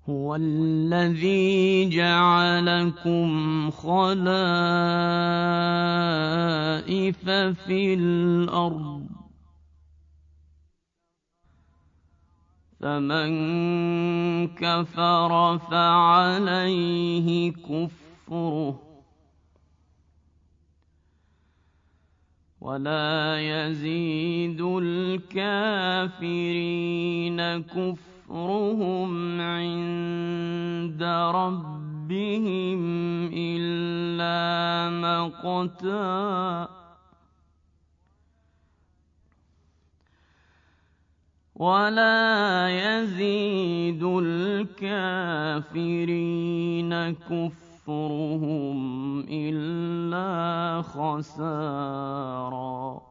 هو الذي جعلكم خلائف في الأرض فمن كفر فعليه كفره ولا يزيد الكافرين كفرهم عند ربهم إلا مقتا ولا يزيد الكافرين كفرهم إلا خسارا